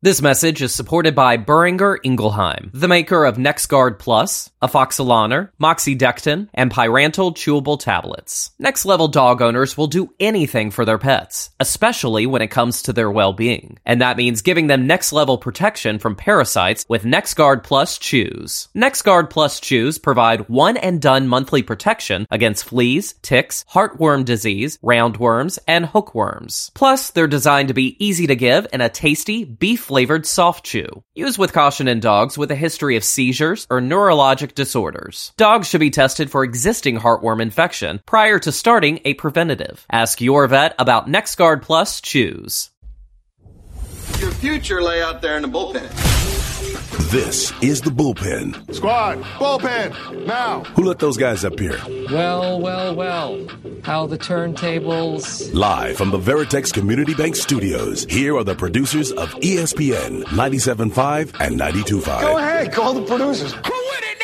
This message is supported by Boehringer Ingelheim, the maker of NexGard Plus, Afoxolaner, Moxidectin, and Pyrantel chewable tablets. Next Level dog owners will do anything for their pets, especially when it comes to their well-being. And that means giving them next level protection from parasites with NexGard Plus Chews. NexGard Plus Chews provide one-and-done monthly protection against fleas, ticks, heartworm disease, roundworms, and hookworms. Plus, they're designed to be easy to give in a tasty, beef-flavored soft chew. Use with caution in dogs with a history of seizures or neurologic disorders. Dogs should be tested for existing heartworm infection prior to starting a preventative. Ask your vet about NexGard Plus Chews. Your future lay out there in the bullpen. This is the bullpen. Squad, bullpen, now. Who let those guys up here? Well. How the turntables. Live from the Veritex Community Bank Studios, here are the producers of ESPN 97.5 and 92.5. Go ahead, call the producers. Who with it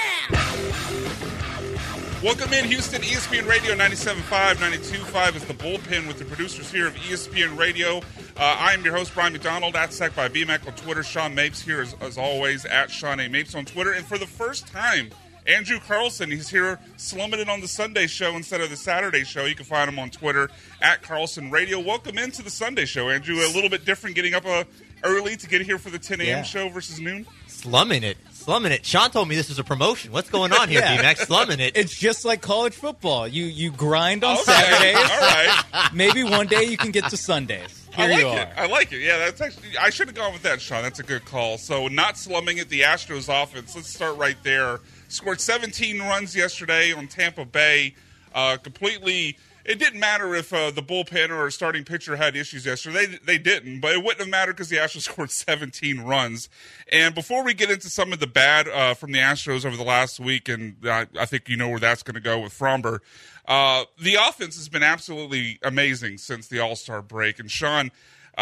now? Welcome in, Houston. ESPN Radio 97.5, 92.5 is the bullpen with the producers here of ESPN Radio. I am your host, Brian McDonald, at Sack by BMAC on Twitter. Sean Mapes here, as always, at Sean A. Mapes on Twitter. And for the first time, Andrew Carlson, he's here slumming it on the Sunday show instead of the Saturday show. You can find him on Twitter, at Carlson Radio. Welcome into the Sunday show, Andrew. A little bit different getting up early to get here for the 10 a.m. show versus noon. Slumming it. Sean told me this was a promotion. What's going on here, BMAX? Slumming it. It's just like college football. You grind on Saturdays. All right. Maybe one day you can get to Sundays. Here I like you are. it. I like it. Yeah, that's actually. I should have gone with that, Sean. That's a good call. So, not slumming it. The Astros offense. Let's start right there. Scored 17 runs yesterday on Tampa Bay. Completely. It didn't matter if the bullpen or a starting pitcher had issues yesterday. They didn't, but it wouldn't have mattered because the Astros scored 17 runs. And before we get into some of the bad from the Astros over the last week, and I think you know where that's going to go with Fromber, the offense has been absolutely amazing since the All-Star break. And Sean,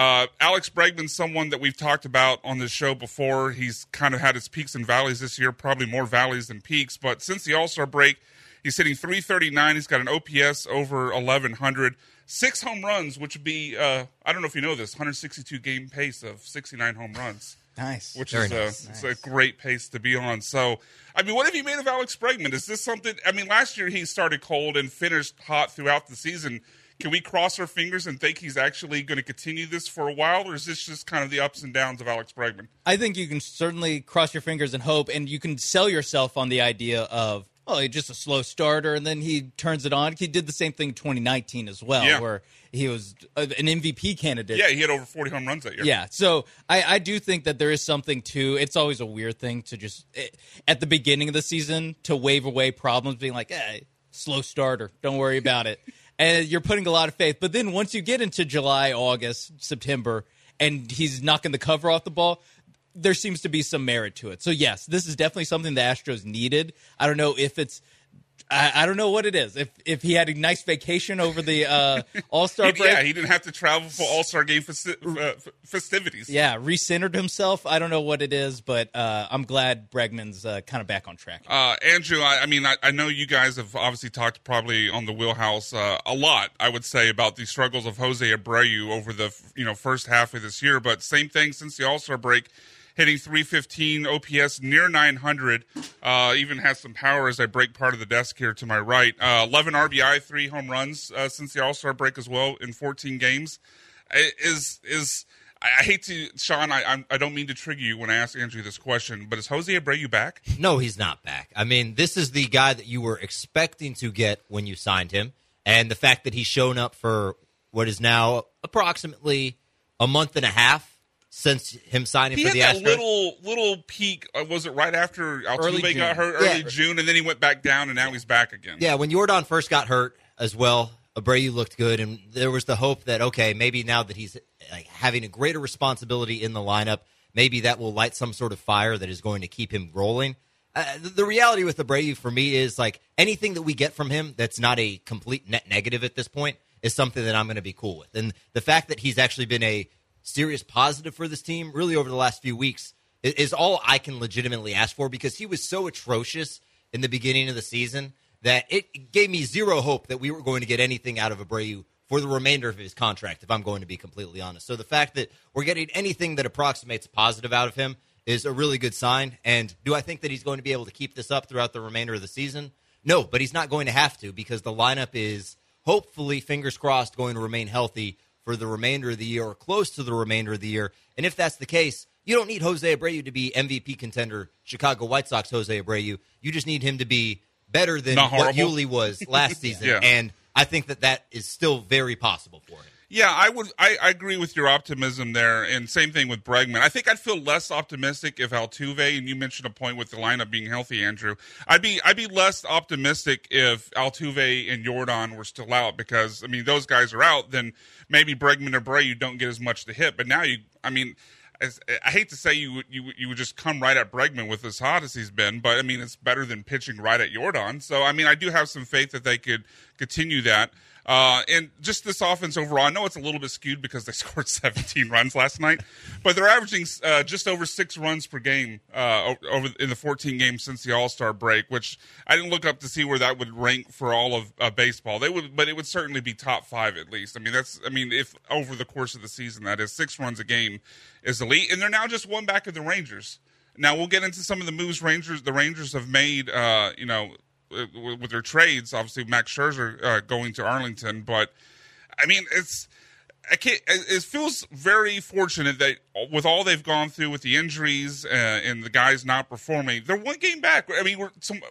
Alex Bregman's someone that we've talked about on this show before. He's kind of had his peaks and valleys this year, probably more valleys than peaks. But since the All-Star break, he's hitting .339. He's got an OPS over 1,100. 6 home runs, which would be, I don't know if you know this, 162 game pace of 69 home runs. Nice. Which is It's a great pace to be on. So, I mean, what have you made of Alex Bregman? Is this something, I mean, last year he started cold and finished hot throughout the season. Can we cross our fingers and think he's actually going to continue this for a while, or is this just kind of the ups and downs of Alex Bregman? I think you can certainly cross your fingers and hope, and you can sell yourself on the idea of, oh, he's just a slow starter, and then he turns it on. He did the same thing in 2019 as well, where he was an MVP candidate. Yeah, he had over 40 home runs that year. Yeah, so I do think that there is something to, it's always a weird thing to just, at the beginning of the season, to wave away problems, being like, slow starter, don't worry about it. And you're putting a lot of faith. But then once you get into July, August, September, and he's knocking the cover off the ball, there seems to be some merit to it. So, yes, this is definitely something the Astros needed. I don't know if it's I don't know what it is. If he had a nice vacation over the All-Star break. Yeah, he didn't have to travel for All-Star game festivities. Yeah, recentered himself. I don't know what it is, but I'm glad Bregman's kind of back on track. Andrew, I know you guys have obviously talked probably on the Wheelhouse a lot, I would say, about the struggles of Jose Abreu over the first half of this year. But same thing since the All-Star break. Hitting .315 OPS, near 900. Even has some power as I break part of the desk here to my right. 11 RBI, 3 home runs since the All-Star break as well in 14 games. I hate to, Sean, I don't mean to trigger you when I ask Andrew this question, but is Jose Abreu back? No, he's not back. I mean, this is the guy that you were expecting to get when you signed him, and the fact that he's shown up for what is now approximately a month and a half since him signing for the Astros. He had that little peak, was it right after Altuve got hurt, early June, and then he went back down, and now he's back again. Yeah, when Yordan first got hurt as well, Abreu looked good, and there was the hope that, okay, maybe now that he's having a greater responsibility in the lineup, maybe that will light some sort of fire that is going to keep him rolling. The reality with Abreu for me is anything that we get from him that's not a complete net negative at this point is something that I'm going to be cool with. And the fact that he's actually been a serious positive for this team really over the last few weeks is all I can legitimately ask for, because he was so atrocious in the beginning of the season that it gave me zero hope that we were going to get anything out of Abreu for the remainder of his contract, if I'm going to be completely honest. So the fact that we're getting anything that approximates positive out of him is a really good sign. And do I think that he's going to be able to keep this up throughout the remainder of the season? No, but he's not going to have to, because the lineup is hopefully, fingers crossed, going to remain healthy for the remainder of the year or close to the remainder of the year. And if that's the case, you don't need Jose Abreu to be MVP contender, Chicago White Sox Jose Abreu. You just need him to be better than what Yuli was last season. Yeah. And I think that is still very possible for him. Yeah, I agree with your optimism there, and same thing with Bregman. I think I'd feel less optimistic if Altuve, and you mentioned a point with the lineup being healthy, Andrew. I'd be less optimistic if Altuve and Jordan were still out, because I mean those guys are out. Then maybe Bregman or Abreu don't get as much to hit. But now I hate to say you would just come right at Bregman with as hot as he's been, but I mean it's better than pitching right at Jordan. So I mean I do have some faith that they could continue that. And just this offense overall, I know it's a little bit skewed because they scored 17 runs last night, but they're averaging just over 6 runs per game over in the 14 games since the All-Star break, which I didn't look up to see where that would rank for all of baseball. But it would certainly be top 5 at least. If over the course of the season, that is 6 runs a game is elite, and they're now just one back of the Rangers. Now we'll get into some of the moves the Rangers have made. With their trades, obviously Max Scherzer going to Arlington, but I mean it feels very fortunate that with all they've gone through with the injuries and the guys not performing, they're one game back. I mean,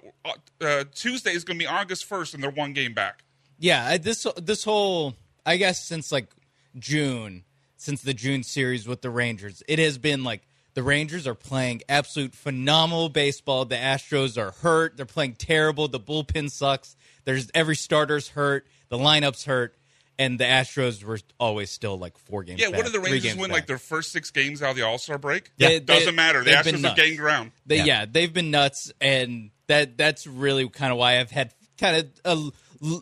Tuesday is going to be August 1st, and they're one game back. Yeah, this whole, I guess since like June, since the June series with the Rangers, it has been like the Rangers are playing absolute phenomenal baseball. The Astros are hurt. They're playing terrible. The bullpen sucks. Every starter's hurt. The lineup's hurt. And the Astros were always still like 4 games back. Yeah, what did the Rangers win, like their first 6 games out of the All-Star break? Yeah. Doesn't matter. The Astros have gained ground. They've been nuts. And that's really kind of why I've had kind of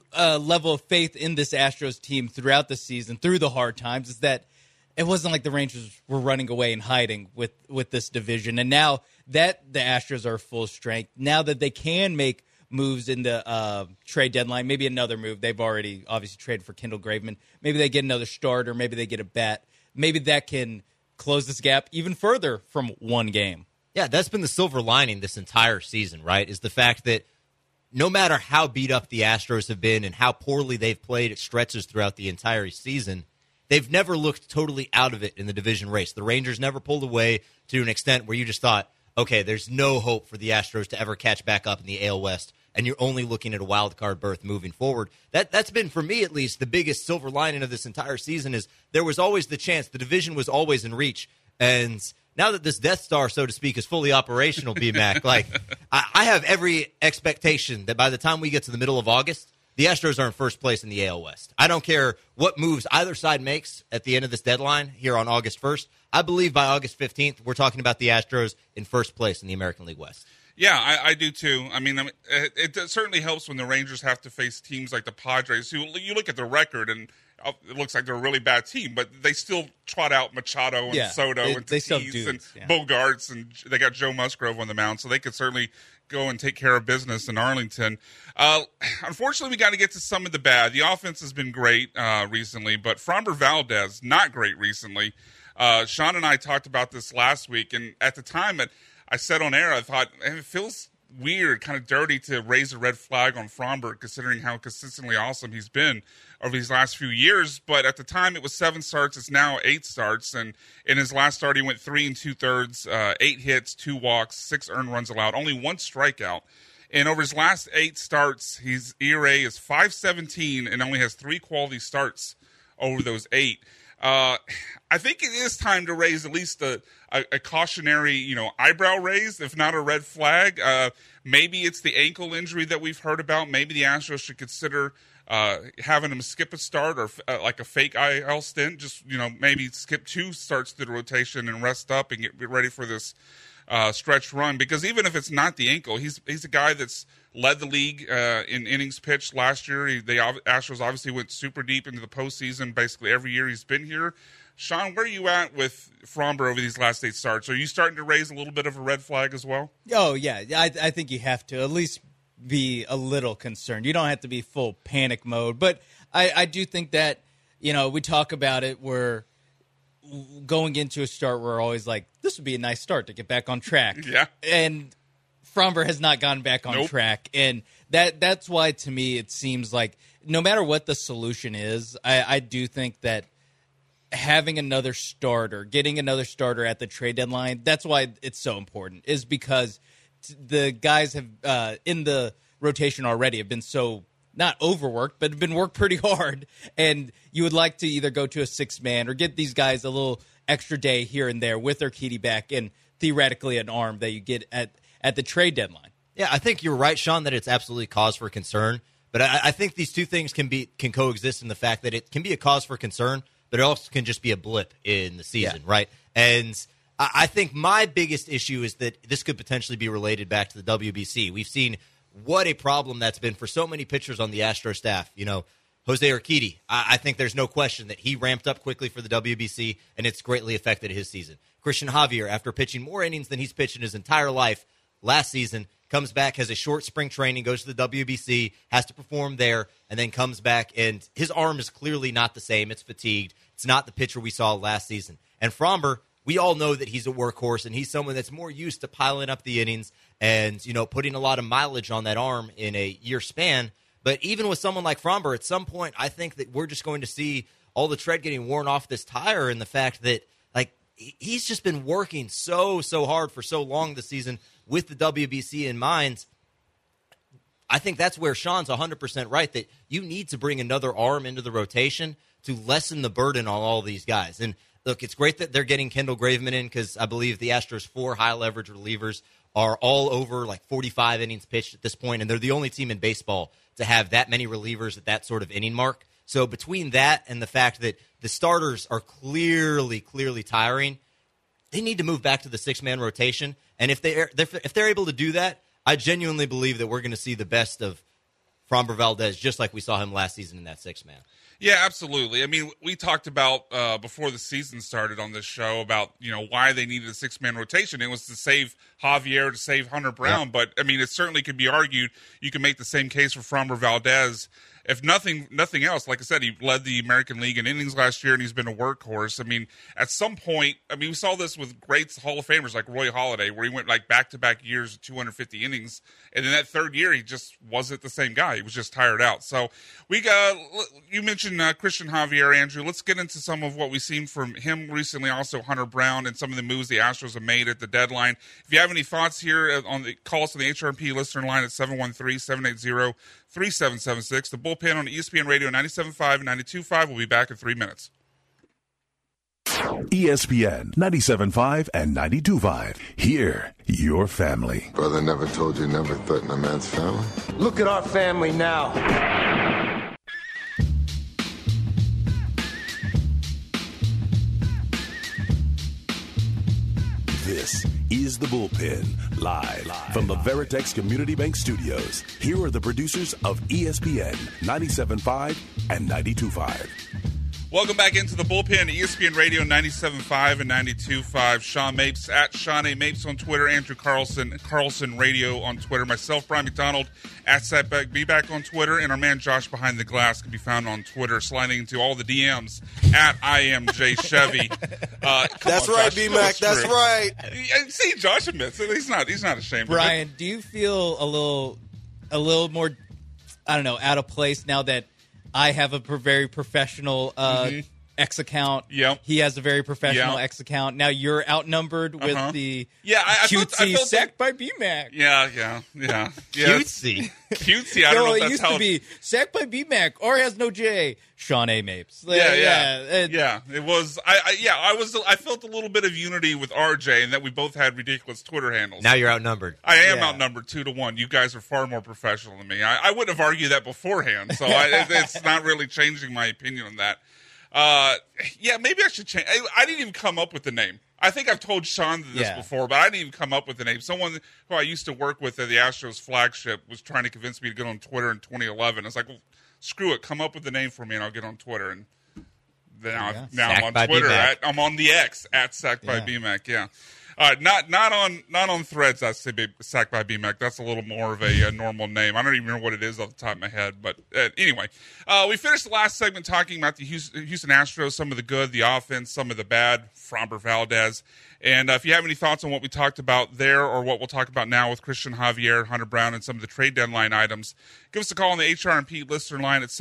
a level of faith in this Astros team throughout the season, through the hard times, is that it wasn't like the Rangers were running away and hiding with this division. And now that the Astros are full strength, now that they can make moves in the trade deadline, maybe another move. They've already obviously traded for Kendall Graveman. Maybe they get another starter. Maybe they get a bat. Maybe that can close this gap even further from 1 game. Yeah, that's been the silver lining this entire season, right, is the fact that no matter how beat up the Astros have been and how poorly they've played at stretches throughout the entire season, they've never looked totally out of it in the division race. The Rangers never pulled away to an extent where you just thought, okay, there's no hope for the Astros to ever catch back up in the AL West, and you're only looking at a wild card berth moving forward. That's been, for me at least, the biggest silver lining of this entire season is there was always the chance. The division was always in reach. And now that this Death Star, so to speak, is fully operational, BMAC, I have every expectation that by the time we get to the middle of August, the Astros are in first place in the AL West. I don't care what moves either side makes at the end of this deadline here on August 1st. I believe by August 15th, we're talking about the Astros in first place in the American League West. Yeah, I do too. I mean, it certainly helps when the Rangers have to face teams like the Padres, who you look at the record and it looks like they're a really bad team, but they still trot out Machado and Soto and Tatis and Bogarts, and they got Joe Musgrove on the mound, so they could certainly go and take care of business in Arlington. Unfortunately, we got to get to some of the bad. The offense has been great recently, but Framber Valdez, not great recently. Sean and I talked about this last week, and at the time I said on air, I thought, it feels weird, kind of dirty to raise a red flag on Framber, considering how consistently awesome he's been over these last few years. But at the time, it was 7 starts. It's now 8 starts. And in his last start, he went 3 2/3, 8 hits, 2 walks, 6 earned runs allowed, only 1 strikeout. And over his last 8 starts, his ERA is .517 and only has 3 quality starts over those 8. I think it is time to raise at least a cautionary, eyebrow raise, if not a red flag. Maybe it's the ankle injury that we've heard about. Maybe the Astros should consider having him skip a start or like a fake IL stint. Just, maybe skip 2 starts to the rotation and rest up and get ready for this stretch run. Because even if it's not the ankle, he's a guy that's led the league in innings pitched last year. The Astros obviously went super deep into the postseason basically every year he's been here. Sean, where are you at with Framber over these last 8 starts? Are you starting to raise a little bit of a red flag as well? Oh, yeah. I think you have to at least be a little concerned. You don't have to be full panic mode. But I do think that we talk about it where going into a start, we're always like, this would be a nice start to get back on track. Yeah. And Fromber has not gotten back on track. And that's why, to me, it seems like no matter what the solution is, I do think that having another starter, getting another starter at the trade deadline, that's why it's so important, is because the guys have in the rotation already have been so not overworked, but have been worked pretty hard. And you would like to either go to a 6-man or get these guys a little extra day here and there with Urquidy back and theoretically an arm that you get at the trade deadline. Yeah, I think you're right, Sean, that it's absolutely cause for concern. But I think these two things can coexist in the fact that it can be a cause for concern, but it also can just be a blip in the season, right? And I think my biggest issue is that this could potentially be related back to the WBC. We've seen what a problem that's been for so many pitchers on the Astro staff. Jose Urquidy, I think there's no question that he ramped up quickly for the WBC, and it's greatly affected his season. Christian Javier, after pitching more innings than he's pitched in his entire life last season, comes back, has a short spring training, goes to the WBC, has to perform there, and then comes back, and his arm is clearly not the same. It's fatigued. It's not the pitcher we saw last season. And Fromber, we all know that he's a workhorse, and he's someone that's more used to piling up the innings and, putting a lot of mileage on that arm in a year span. But even with someone like Fromber, at some point, I think that we're just going to see all the tread getting worn off this tire, and the fact that, he's just been working so hard for so long this season with the WBC in mind. I think that's where Sean's 100% right, that you need to bring another arm into the rotation to lessen the burden on all these guys. And look, it's great that they're getting Kendall Graveman in, because I believe the Astros' 4 high-leverage relievers are all over 45 innings pitched at this point, and they're the only team in baseball to have that many relievers at that sort of inning mark. So between that and the fact that the starters are clearly tiring, they need to move back to the 6-man rotation. And if they're able to do that, I genuinely believe that we're going to see the best of Fromber Valdez, just like we saw him last season in that 6-man. Yeah, absolutely. I mean, we talked about before the season started on this show about, why they needed a 6-man rotation. It was to save Javier, to save Hunter Brown. Yeah. But, I mean, it certainly could be argued you can make the same case for Fromber Valdez. If nothing else, like I said, he led the American League in innings last year, and he's been a workhorse. I mean, at some point, we saw this with great Hall of Famers like Roy Halladay, where he went back-to-back years of 250 innings, and in that third year, he just wasn't the same guy. He was just tired out. So you mentioned Christian Javier, Andrew. Let's get into some of what we've seen from him recently, also Hunter Brown, and some of the moves the Astros have made at the deadline. If you have any thoughts here, call us on the HRP listener line at 713-780-3776. The bullpen on ESPN Radio 97.5 and 92.5. We'll be back in 3 minutes. ESPN 97.5 and 92.5. Hear your family. Brother never told you never threaten a man's family? Look at our family now. This is The Bullpen, live from the Veritex Community Bank Studios. Here are the producers of ESPN 97.5 and 92.5. Welcome back into the bullpen, ESPN Radio 97.5 and 92.5. Sean Mapes at Sean A. Mapes on Twitter. Andrew Carlson Radio on Twitter. Myself, Brian McDonald at SatBack on Twitter. And our man Josh Behind the Glass can be found on Twitter, sliding into all the DMs at IamJChevy. That's right, B-Mac. That's right. See, Josh admits it. He's not ashamed Brian, of it. do you feel a little more, I don't know, out of place now that I have a very professional X account? Yep. He has a very professional X account. Now you're outnumbered with the cutesy sacked by BMAC. Yeah. Cutesy? Cutesy, I don't know if that's it used to be sacked by BMAC or has no J. Sean A. Mapes. Yeah. It was. I felt a little bit of unity with RJ, and that we both had ridiculous Twitter handles. Now you're outnumbered. I am outnumbered 2-1. You guys are far more professional than me. I wouldn't have argued that beforehand, so it's not really changing my opinion on that. Maybe I should change. I didn't even come up with the name. I think I've told Sean this before, but I didn't even come up with the name. Someone who I used to work with at the Astros flagship was trying to convince me to get on Twitter in 2011. I was like, well, screw it. Come up with the name for me, and I'll get on Twitter. And now I'm on Twitter. I'm on the X at Sacked by BMAC. Yeah. Not on Threads. That's sacked by BMAC. That's a little more of a normal name. I don't even know what it is off the top of my head. But anyway, we finished the last segment talking about the Houston Astros, some of the good, the offense, some of the bad, Framber Valdez. And if you have any thoughts on what we talked about there or what we'll talk about now with Christian Javier, Hunter Brown, and some of the trade deadline items, give us a call on the HRMP listener line at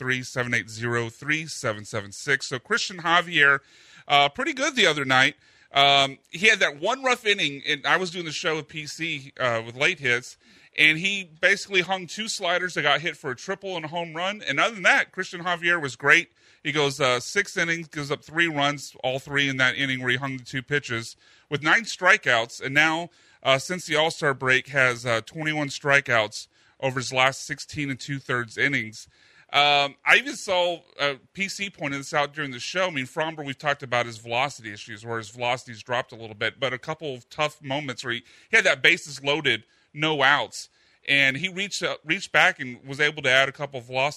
713-780-3776. So Christian Javier, pretty good the other night. He had that one rough inning, and I was doing the show with PC with late hits, and he basically hung 2 sliders that got hit for a triple and a home run. And other than that, Christian Javier was great. He goes 6 innings, gives up 3 runs, all 3 in that inning where he hung the 2 pitches, with 9 strikeouts. And now, since the All-Star break, has 21 strikeouts over his last 16 2/3 innings. I even saw PC pointed this out during the show. I mean, Framber, we've talked about his velocity issues, where his velocity's dropped a little bit, but a couple of tough moments where he had that bases loaded, no outs, and he reached back and was able to add a little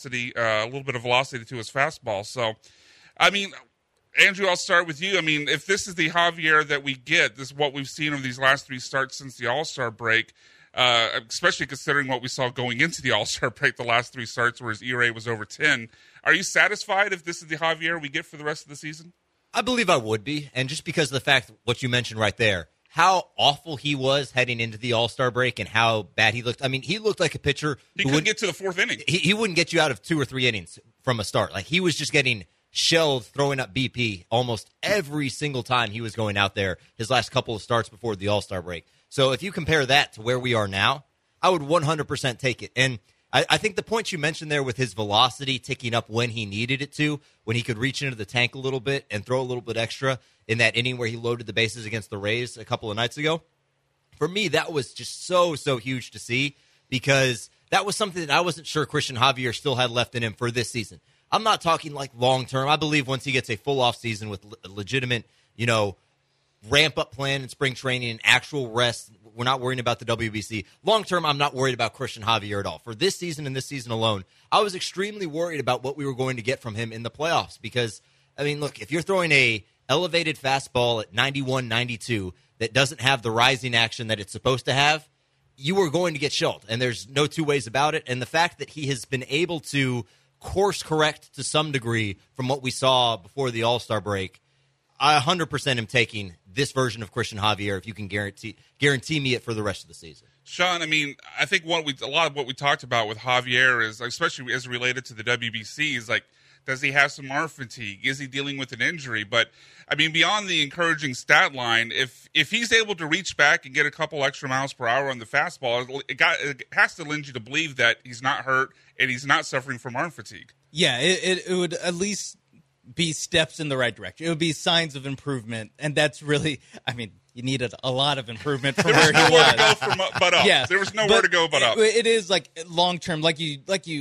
bit of velocity to his fastball. So, I mean, Andrew, I'll start with you. I mean, if this is the Javier that we get, this is what we've seen of these last 3 starts since the All-Star break, especially considering what we saw going into the All-Star break, the last 3 starts where his ERA was over 10. Are you satisfied if this is the Javier we get for the rest of the season? I believe I would be, and just because of the fact what you mentioned right there, how awful he was heading into the All-Star break and how bad he looked. I mean, he looked like a pitcher He couldn't get to the 4th inning. He wouldn't get you out of 2 or 3 innings from a start. Like, he was just getting shelled, throwing up BP almost every single time he was going out there his last couple of starts before the All-Star break. So if you compare that to where we are now, I would 100% take it. And I think the point you mentioned there with his velocity ticking up when he needed it to, when he could reach into the tank a little bit and throw a little bit extra in that inning where he loaded the bases against the Rays a couple of nights ago, for me, that was just so huge to see, because that was something that I wasn't sure Christian Javier still had left in him for this season. I'm not talking like long-term. I believe once he gets a full off season with a legitimate, ramp-up plan in spring training and actual rest, we're not worrying about the WBC. Long-term, I'm not worried about Christian Javier at all. For this season and this season alone, I was extremely worried about what we were going to get from him in the playoffs because, I mean, look, if you're throwing a elevated fastball at 91, 92 that doesn't have the rising action that it's supposed to have, you are going to get shelled, and there's no 2 ways about it. And the fact that he has been able to course correct to some degree from what we saw before the All-Star break, I 100% am taking this version of Christian Javier if you can guarantee me it for the rest of the season. Sean, I mean, I think a lot of what we talked about with Javier is, especially as related to the WBC, is like, does he have some arm fatigue? Is he dealing with an injury? But, I mean, beyond the encouraging stat line, if he's able to reach back and get a couple extra miles per hour on the fastball, it has to lend you to believe that he's not hurt and he's not suffering from arm fatigue. Yeah, it would at least be steps in the right direction. It would be signs of improvement, and that's really, I mean, you needed a lot of improvement from where he was. There was nowhere to go but up. Yes, there was nowhere to go but up. It is like long-term, like you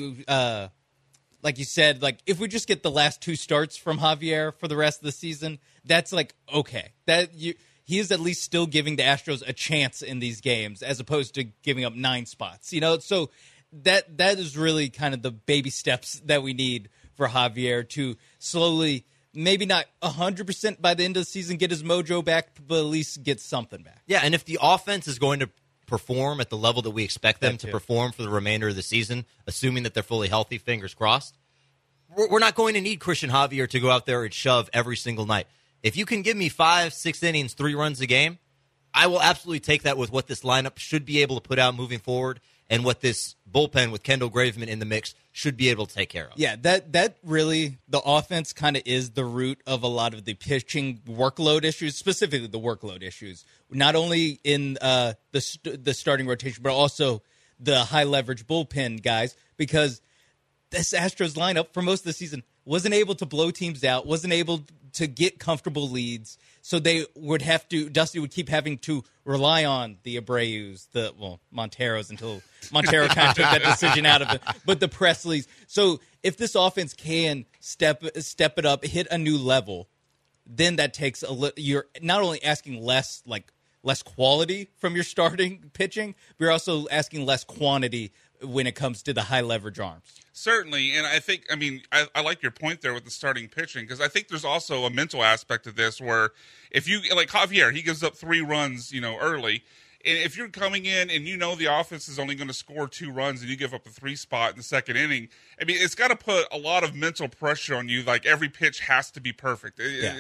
said, like if we just get the last 2 starts from Javier for the rest of the season, that's like okay. He is at least still giving the Astros a chance in these games, as opposed to giving up 9 spots. So that is really kind of the baby steps that we need for Javier to slowly, maybe not 100% by the end of the season, get his mojo back, but at least get something back. Yeah, and if the offense is going to perform at the level that we expect them to perform for the remainder of the season, assuming that they're fully healthy, fingers crossed, we're not going to need Christian Javier to go out there and shove every single night. If you can give me 5, 6 innings, 3 runs a game, I will absolutely take that with what this lineup should be able to put out moving forward and what this bullpen with Kendall Graveman in the mix should be able to take care of. Yeah, that really, the offense kind of is the root of a lot of the pitching workload issues, specifically the workload issues, not only in the starting rotation, but also the high-leverage bullpen guys, because this Astros lineup for most of the season wasn't able to blow teams out, wasn't able to get comfortable leads, so they would have to, Dusty would keep having to rely on the Abreus, Monteros, until Montero kind of took that decision out of it, but the Presleys. So if this offense can step it up, hit a new level, then that takes you're not only asking less quality from your starting pitching, but you're also asking less quantity when it comes to the high leverage arms. Certainly, and I like your point there with the starting pitching, because I think there's also a mental aspect of this where if you, like Javier, he gives up 3 runs, early, and if you're coming in and the offense is only going to score 2 runs and you give up a 3 spot in the second inning, it's got to put a lot of mental pressure on you. Like every pitch has to be perfect.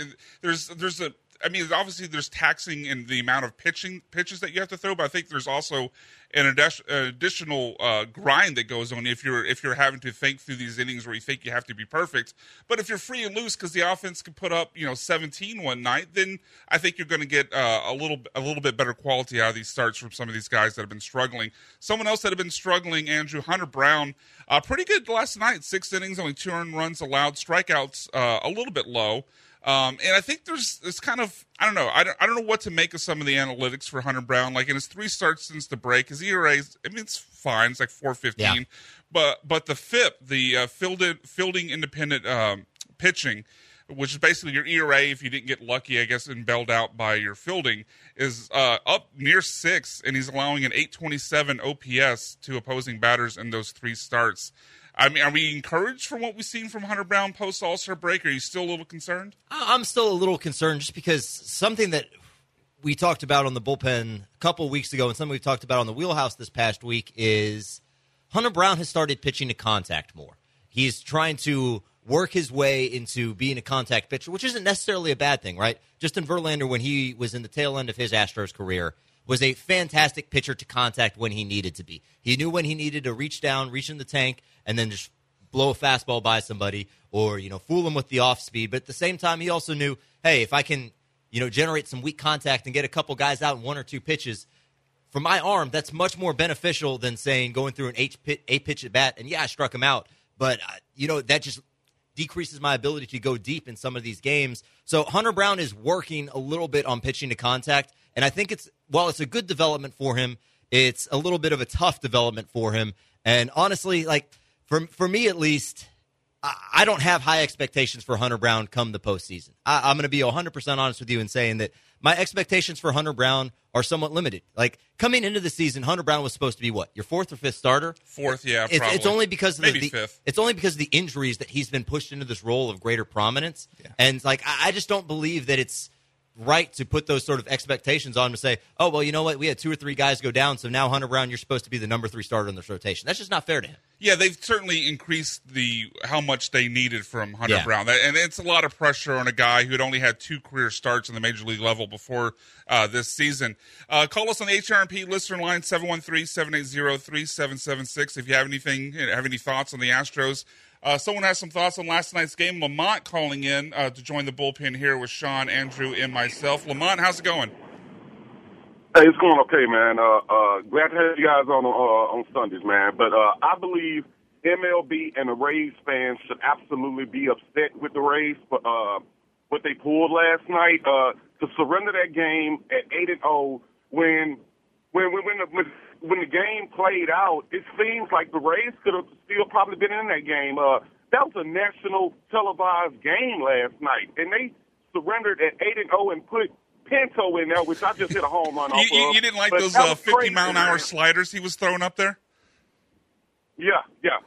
Obviously there's taxing in the amount of pitches that you have to throw, but I think there's also an additional grind that goes on if you're having to think through these innings where you think you have to be perfect. But if you're free and loose because the offense can put up 17 one night, then I think you're going to get a little bit better quality out of these starts from some of these guys that have been struggling. Someone else that have been struggling, Andrew, Hunter Brown, pretty good last night. 6 innings, only 2 earned runs allowed, strikeouts a little bit low. And I think it's kind of, I don't know. I don't know what to make of some of the analytics for Hunter Brown. Like in his 3 starts since the break, his ERA, it's fine. It's like 4.15. Yeah. But the FIP, the fielding independent pitching, which is basically your ERA if you didn't get lucky, I guess, and bailed out by your fielding, is up near 6, and he's allowing an 827 OPS to opposing batters in those 3 starts. Are we encouraged from what we've seen from Hunter Brown post All-Star break? Are you still a little concerned? I'm still a little concerned just because something that we talked about on the bullpen a couple weeks ago and something we talked about on the Wheelhouse this past week is Hunter Brown has started pitching to contact more. He's trying to work his way into being a contact pitcher, which isn't necessarily a bad thing, right? Justin Verlander, when he was in the tail end of his Astros career, was a fantastic pitcher to contact when he needed to be. He knew when he needed to reach down, reach in the tank, and then just blow a fastball by somebody or, fool him with the off speed. But at the same time, he also knew, hey, if I can, generate some weak contact and get a couple guys out in 1 or 2 pitches from my arm, that's much more beneficial than saying going through an 8-pitch at bat. And yeah, I struck him out, but that just decreases my ability to go deep in some of these games. So Hunter Brown is working a little bit on pitching to contact. And I think while it's a good development for him, it's a little bit of a tough development for him. And honestly, like for me at least, I don't have high expectations for Hunter Brown come the postseason. I'm going to be 100% honest with you in saying that my expectations for Hunter Brown are somewhat limited. Like coming into the season, Hunter Brown was supposed to be what, your 4th or 5th starter? 4th, yeah, probably. It's only because of maybe 5th. It's only because of the injuries that he's been pushed into this role of greater prominence. Yeah. And I just don't believe that it's right to put those sort of expectations on him to say, oh, well, you know what? We had 2 or 3 guys go down, so now Hunter Brown, you're supposed to be the number 3 starter in this rotation. That's just not fair to him. Yeah, they've certainly increased how much they needed from Hunter Brown. And it's a lot of pressure on a guy who had only had 2 career starts in the major league level before this season. Call us on the HRP listener line, 713-780-3776. If you have any thoughts on the Astros. Someone has some thoughts on last night's game. Lamont calling in to join the bullpen here with Sean, Andrew, and myself. Lamont, how's it going? Hey, it's going okay, man. Glad to have you guys on Sundays, man. But I believe MLB and the Rays fans should absolutely be upset with the Rays for what they pulled last night. To surrender that game at 8-0 when the game played out, it seems like the Rays could have still probably been in that game. That was a national televised game last night, and they surrendered at 8-0 and put Pinto in there, which I just hit a home run off of. You didn't like those 50-mile-an-hour sliders he was throwing up there? Yeah.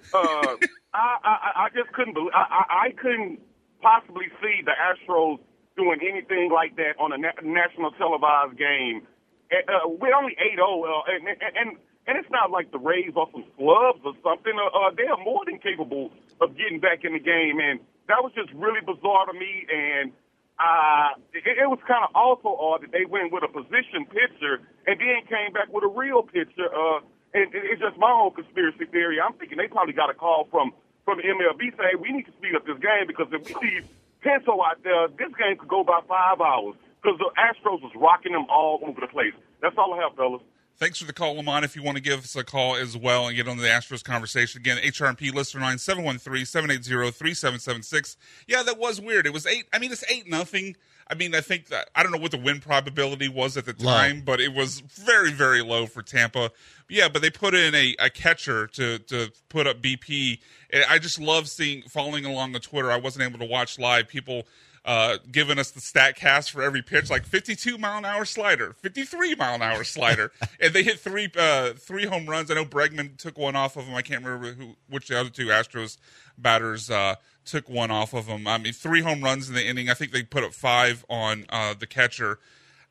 I just couldn't believe. I couldn't possibly see the Astros doing anything like that on a national televised game. We're only 8-0, and it's not like the Rays are some slubs or something. They are more than capable of getting back in the game, and that was just really bizarre to me. And it was kind of also odd that they went with a position pitcher and then came back with a real pitcher. And it's just my own conspiracy theory. I'm thinking they probably got a call from the MLB saying, we need to speed up this game because if we leave Pinto out there, this game could go by 5 hours because the Astros was rocking them all over the place. That's all I have, fellas. Thanks for the call, Lamont. If you want to give us a call as well and get on the Astros conversation, again, HRP listener line, 713-780-3776. Yeah, that was weird. It was 8. I mean, it's 8-0. I mean, I think that, I don't know what the win probability was at the time, but it was very, very low for Tampa. Yeah, but they put in a catcher to put up BP. And I just love following along the Twitter. I wasn't able to watch live. People giving us the stat cast for every pitch, like 52-mile-an-hour slider, 53-mile-an-hour slider, and they hit three home runs. I know Bregman took one off of him. I can't remember which the other two Astros batters took one off of him. I mean, 3 home runs in the inning. I think they put up 5 on the catcher.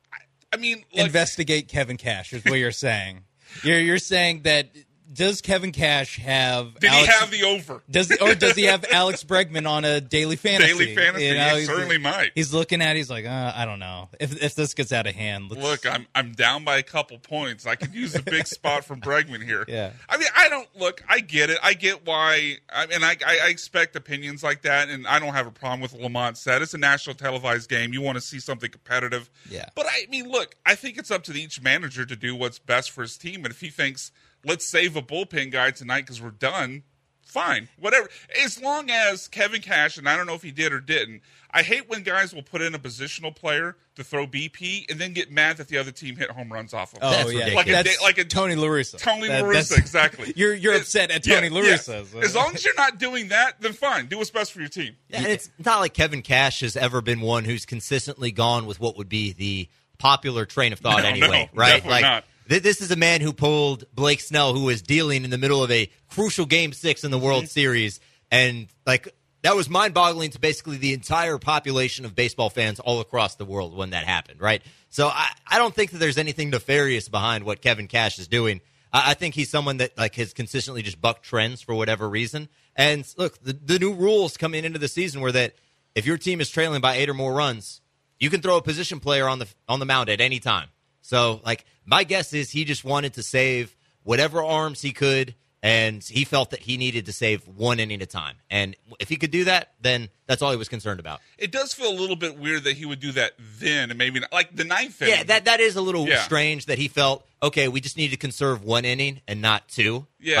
I mean, investigate Kevin Cash is what you're saying. You're saying that. Does Kevin Cash have? Did he have the over? Does he have Alex Bregman on a daily fantasy? Daily fantasy, he certainly might. He's looking at it, he's like, I don't know. If this gets out of hand. Look, I'm down by a couple points. I could use a big spot from Bregman here. Yeah. I mean, I get it. I get why. I expect opinions like that, and I don't have a problem with what Lamont said. It's a national televised game. You want to see something competitive. Yeah. But I mean, look, I think it's up to each manager to do what's best for his team, and if he thinks, let's save a bullpen guy tonight because we're done, fine, whatever. As long as Kevin Cash, and I don't know if he did or didn't, I hate when guys will put in a positional player to throw BP and then get mad that the other team hit home runs off of him. Oh, yeah. Like a Tony La Russa. Tony La Russa, exactly. You're upset at Tony La Russa. Yeah. As long as you're not doing that, then fine. Do what's best for your team. Yeah, and it's not like Kevin Cash has ever been one who's consistently gone with what would be the popular train of thought anyway, no, right? Definitely not. This is a man who pulled Blake Snell, who was dealing in the middle of a crucial Game 6 in the World Series, and that was mind-boggling to basically the entire population of baseball fans all across the world when that happened, right? So I don't think that there's anything nefarious behind what Kevin Cash is doing. I think he's someone that has consistently just bucked trends for whatever reason. And look, the new rules coming into the season were that if your team is trailing by 8 or more runs, you can throw a position player on the mound at any time. So, my guess is he just wanted to save whatever arms he could, and he felt that he needed to save 1 inning at a time. And if he could do that, then that's all he was concerned about. It does feel a little bit weird that he would do that then, and maybe not, like the 9th inning. Yeah, that is a little strange that he felt, okay, we just need to conserve 1 inning and not 2. Yeah.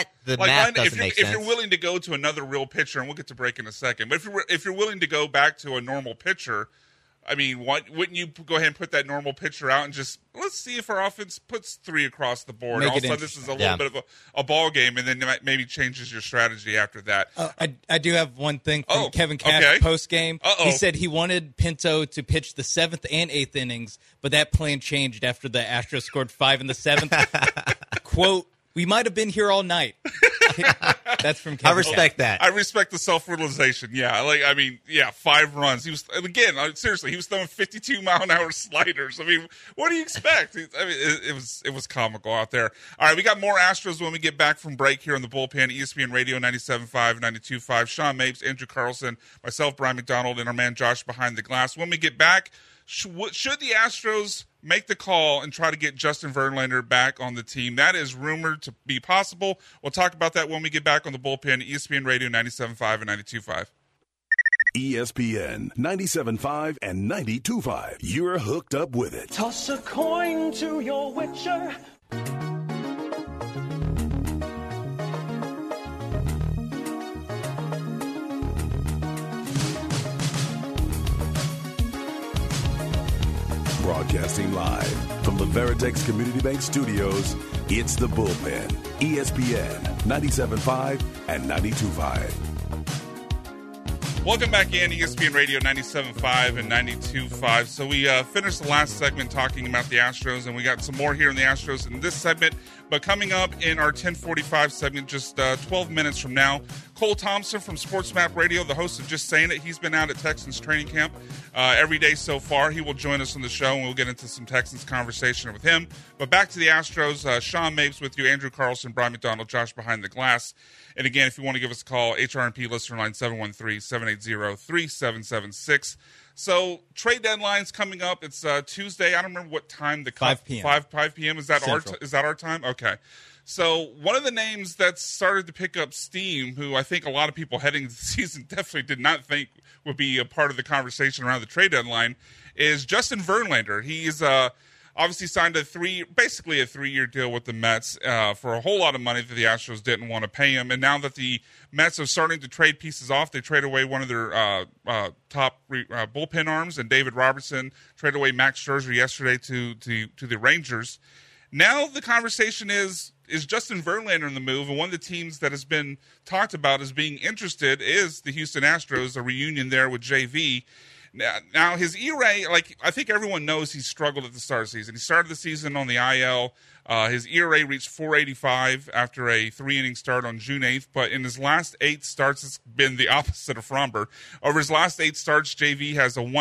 Math doesn't make sense. If you're willing to go to another real pitcher, and we'll get to break in a second, but if you're willing to go back to a normal pitcher, I mean, wouldn't you go ahead and put that normal pitcher out and just let's see if our offense puts 3 across the board? All of a sudden, this is a little bit of a ball game, and then maybe changes your strategy after that. I do have one thing from Kevin Cash post game. He said he wanted Pinto to pitch the 7th and 8th innings, but that plan changed after the Astros scored 5 in the 7th. Quote, "We might have been here all night." That's from Kevin. I respect that. I respect the self-realization. Yeah, 5 runs. He was seriously, he was throwing 52-mile-an-hour sliders. I mean, what do you expect? I mean, it was comical out there. All right, we got more Astros when we get back from break here on the bullpen. ESPN Radio 97.5, 92.5. Sean Mapes, Andrew Carlson, myself, Brian McDonald, and our man Josh behind the glass. When we get back, should the Astros make the call and try to get Justin Verlander back on the team? That is rumored to be possible. We'll talk about that when we get back on the bullpen. ESPN Radio 97.5 and 92.5. ESPN 97.5 and 92.5. You're hooked up with it. Toss a coin to your witcher. Broadcasting live from the Veritex Community Bank Studios, it's The Bullpen, ESPN 97.5 and 92.5. Welcome back in, ESPN Radio 97.5 and 92.5. So we finished the last segment talking about the Astros, and we got some more here in the Astros in this segment. But coming up in our 10:45 segment, just 12 minutes from now, Cole Thompson from SportsMap Radio, the host of Just Saying It. He's been out at Texans training camp every day so far. He will join us on the show, and we'll get into some Texans conversation with him. But back to the Astros, Sean Mapes with you, Andrew Carlson, Brian McDonald, Josh behind the glass. And again, if you want to give us a call, HRMP listener line 713-780-3776. So trade deadline's coming up. It's Tuesday. I don't remember what time the 5 p.m. 5 p.m. Is that our time? Okay. So one of the names that started to pick up steam, who I think a lot of people heading into the season definitely did not think would be a part of the conversation around the trade deadline, is Justin Verlander. He's obviously signed basically a 3-year deal with the Mets for a whole lot of money that the Astros didn't want to pay him. And now that the Mets are starting to trade pieces off, they trade away one of their top bullpen arms, and David Robertson traded away Max Scherzer yesterday to the Rangers. Now the conversation is Justin Verlander in the move? And one of the teams that has been talked about as being interested is the Houston Astros, a reunion there with JV. Now his ERA, like I think everyone knows, he struggled at the start of the season. He started the season on the IL. His ERA reached 4.85 after a 3-inning start on June 8th, but in his last 8 starts, it's been the opposite of Fromber. Over his last 8 starts, JV has a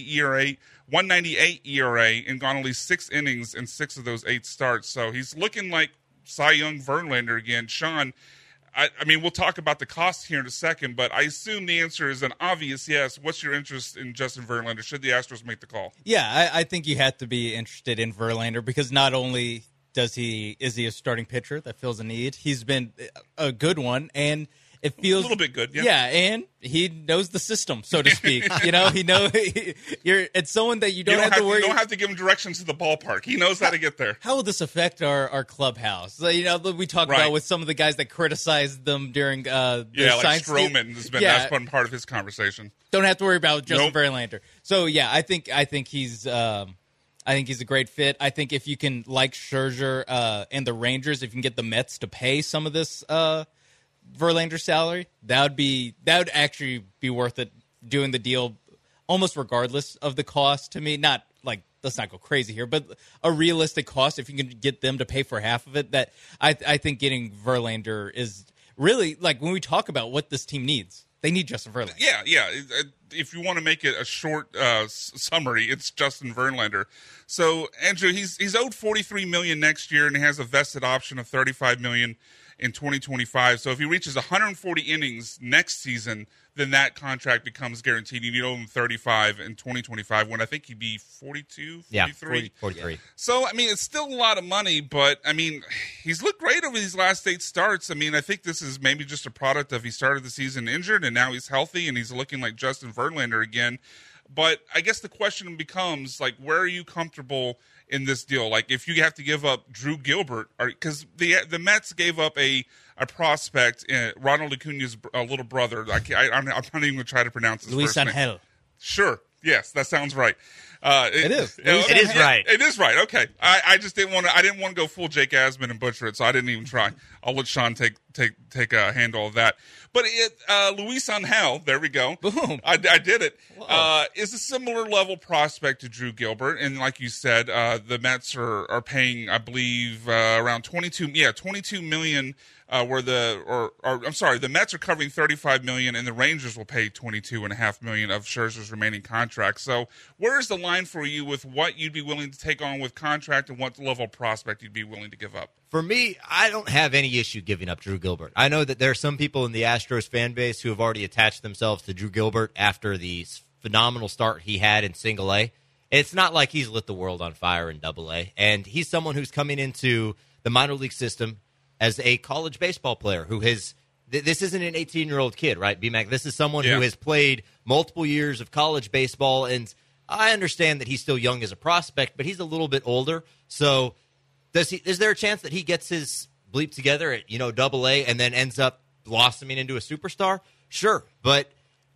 1.98 ERA, and gone only 6 innings in 6 of those 8 starts. So he's looking like Cy Young Verlander again. Sean, I mean, we'll talk about the cost here in a second, but I assume the answer is an obvious yes. What's your interest in Justin Verlander? Should the Astros make the call? Yeah, I think you have to be interested in Verlander because not only is he a starting pitcher that fills a need, he's been a good one, and it feels a little bit good. Yeah, and he knows the system, so to speak. It's someone that you don't have to worry. You don't have to give him directions to the ballpark. He knows how to get there. How will this affect our clubhouse? So, we talk about with some of the guys that criticized them during like Stroman has been that's been part of his conversation. Don't have to worry about Justin Verlander. So yeah, I think he's a great fit. I think if you can, like Scherzer and the Rangers, if you can get the Mets to pay some of this Verlander salary, that would actually be worth it, doing the deal almost regardless of the cost to me. Not like, let's not go crazy here, but a realistic cost if you can get them to pay for half of it. That I think getting Verlander is really, like, when we talk about what this team needs, they need Justin Verlander. Yeah. If you want to make it a short summary, it's Justin Verlander. So Andrew, he's owed $43 million next year, and he has a vested option of $35 million in 2025. So if he reaches 140 innings next season, then that contract becomes guaranteed. You owe him 35 in 2025, when I think he'd be 42, 43. Yeah, 43. So, I mean, it's still a lot of money, but, I mean, he's looked great over these last 8 starts. I mean, I think this is maybe just a product of he started the season injured, and now he's healthy, and he's looking like Justin Verlander again. But I guess the question becomes, like, where are you comfortable in this deal? Like, if you have to give up Drew Gilbert, because the Mets gave up a prospect, Ronald Acuna's little brother. I'm not even going to try to pronounce his Luis first name. Angel. Sure. Yes, that sounds right. It is. It is right. It is right. Okay. I just didn't want to. I didn't want to go full Jake Asman and butcher it, so I didn't even try. I'll let Sean take a handle of that. But Luis Angel, there we go. Boom. I did it. Is a similar level prospect to Drew Gilbert, and like you said, the Mets are paying, I believe, around $22 million. The Mets are covering $35 million, and the Rangers will pay $22.5 million of Scherzer's remaining contract. So, where's the line for you with what you'd be willing to take on with contract and what level of prospect you'd be willing to give up? For me, I don't have any issue giving up Drew Gilbert. I know that there are some people in the Astros fan base who have already attached themselves to Drew Gilbert after the phenomenal start he had in Single A. It's not like he's lit the world on fire in Double A, and he's someone who's coming into the minor league system as a college baseball player who has this isn't an 18-year-old kid, right, B-Mac? This is someone who has played multiple years of college baseball, and I understand that he's still young as a prospect, but he's a little bit older. So is there a chance that he gets his bleep together at, Double A and then ends up blossoming into a superstar? Sure, but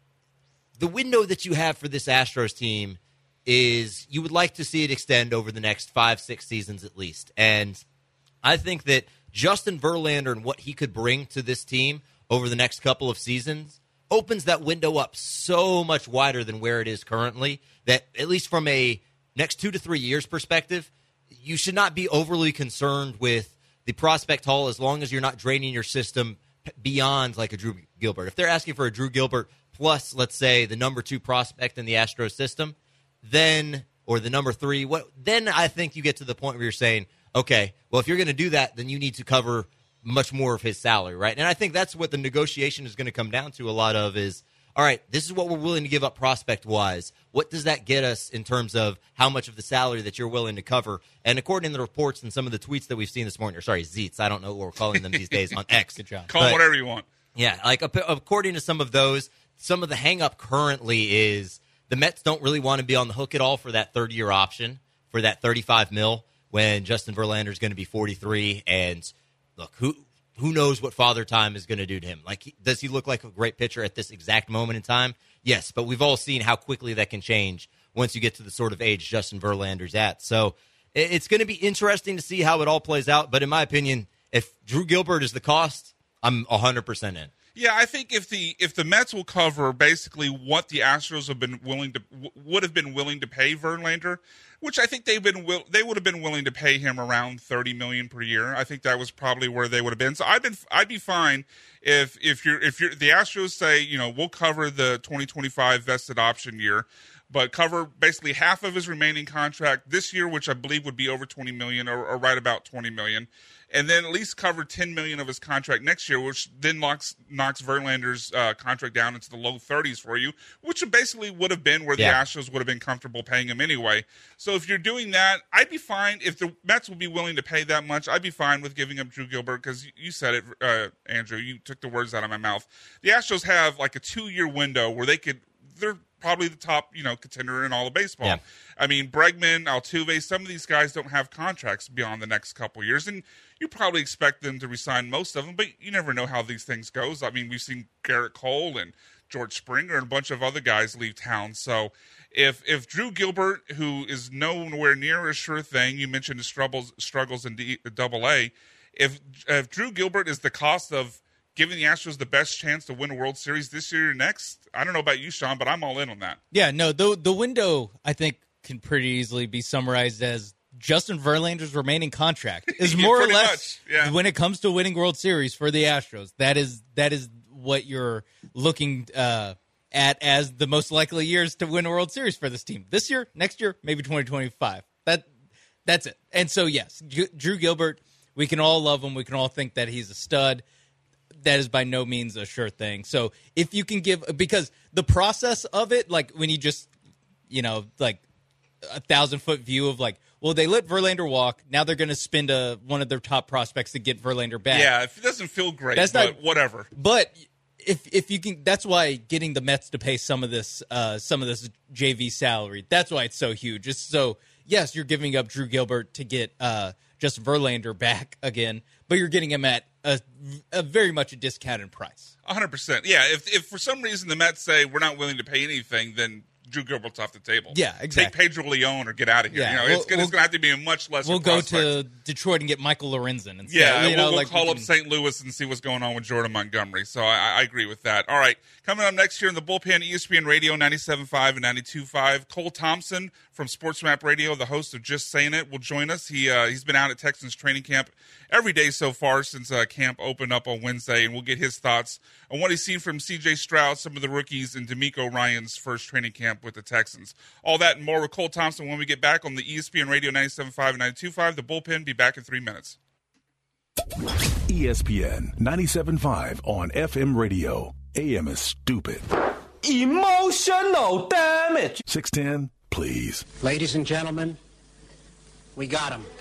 the window that you have for this Astros team is you would like to see it extend over the next 5-6 seasons at least. And I think that Justin Verlander and what he could bring to this team over the next couple of seasons opens that window up so much wider than where it is currently that, at least from a next 2 to 3 years perspective, you should not be overly concerned with the prospect haul as long as you're not draining your system beyond like a Drew Gilbert. If they're asking for a Drew Gilbert plus, let's say, the number 2 prospect in the Astros system, then, or the number 3, then I think you get to the point where you're saying, okay, well, if you're going to do that, then you need to cover much more of his salary, right? And I think that's what the negotiation is going to come down to a lot of is, all right, this is what we're willing to give up prospect-wise. What does that get us in terms of how much of the salary that you're willing to cover? And according to the reports and some of the tweets that we've seen this morning, or sorry, Zeets, I don't know what we're calling them these days on X. Good job. Call them whatever you want. Yeah, like according to some of those, some of the hang-up currently is the Mets don't really want to be on the hook at all for that third-year option, for that $35 million, when Justin Verlander is going to be 43. And look, who knows what Father Time is going to do to him? Like, does he look like a great pitcher at this exact moment in time? Yes, but we've all seen how quickly that can change once you get to the sort of age Justin Verlander's at. So it's going to be interesting to see how it all plays out. But in my opinion, if Drew Gilbert is the cost, I'm 100% in. Yeah, I think if the Mets will cover basically what the Astros would have been willing to pay Verlander, which I think they would have been willing to pay him around $30 million per year. I think that was probably where they would have been. So I'd be fine if the Astros say, we'll cover the 2025 vested option year, but cover basically half of his remaining contract this year, which I believe would be over $20 million or right about $20 million. And then at least cover $10 million of his contract next year, which then knocks Verlander's contract down into the low 30s for you, which basically would have been where the Astros would have been comfortable paying him anyway. So if you're doing that, I'd be fine. If the Mets would be willing to pay that much, I'd be fine with giving up Drew Gilbert because you said it, Andrew. You took the words out of my mouth. The Astros have like a 2-year window where they're probably the top, contender in all of baseball. Yeah. I mean, Bregman, Altuve, some of these guys don't have contracts beyond the next couple years, and you probably expect them to resign most of them, but you never know how these things goes. I mean, we've seen Garrett Cole and George Springer and a bunch of other guys leave town. So if Drew Gilbert, who is nowhere near a sure thing, you mentioned his struggles in Double-A, if Drew Gilbert is the cost of giving the Astros the best chance to win a World Series this year or next, I don't know about you, Sean, but I'm all in on that. Yeah, no, the window, I think, can pretty easily be summarized as Justin Verlander's remaining contract is more or less when it comes to winning World Series for the Astros. That is what you're looking at as the most likely years to win a World Series for this team. This year, next year, maybe 2025. That's it. And so, yes, Drew Gilbert, we can all love him. We can all think that he's a stud. That is by no means a sure thing. So if you can because the process of it, like when you just, like 1,000-foot view of like, well, they let Verlander walk. Now they're going to spend one of their top prospects to get Verlander back. Yeah, if it doesn't feel great, but whatever. But if you can, that's why getting the Mets to pay some of this JV salary. That's why it's so huge. It's so yes, you're giving up Drew Gilbert to get Justin Verlander back again, but you're getting him at a very much a discounted price. 100%. Yeah, if for some reason the Mets say we're not willing to pay anything, then Drew Gilbert's off the table. Yeah, exactly. Take Pedro Leon or get out of here. Yeah, it's going to have to be a much less. We'll go to Detroit and get Michael Lorenzen instead. Yeah, we'll call up St. Louis and see what's going on with Jordan Montgomery. So I agree with that. All right, coming up next here in the bullpen, ESPN Radio 97.5 and 92.5. Cole Thompson from SportsMap Radio, the host of Just Saying It, will join us. He's been out at Texans training camp every day so far since camp opened up on Wednesday, and we'll get his thoughts on what he's seen from C.J. Stroud, some of the rookies, and D'Amico Ryan's first training camp with the Texans. All that and more with Cole Thompson when we get back on the ESPN Radio 97.5 and 92.5. The bullpen, be back in 3 minutes. ESPN 97.5 on FM radio. AM is stupid. Emotional damage. 610, please. Ladies and gentlemen, we got him.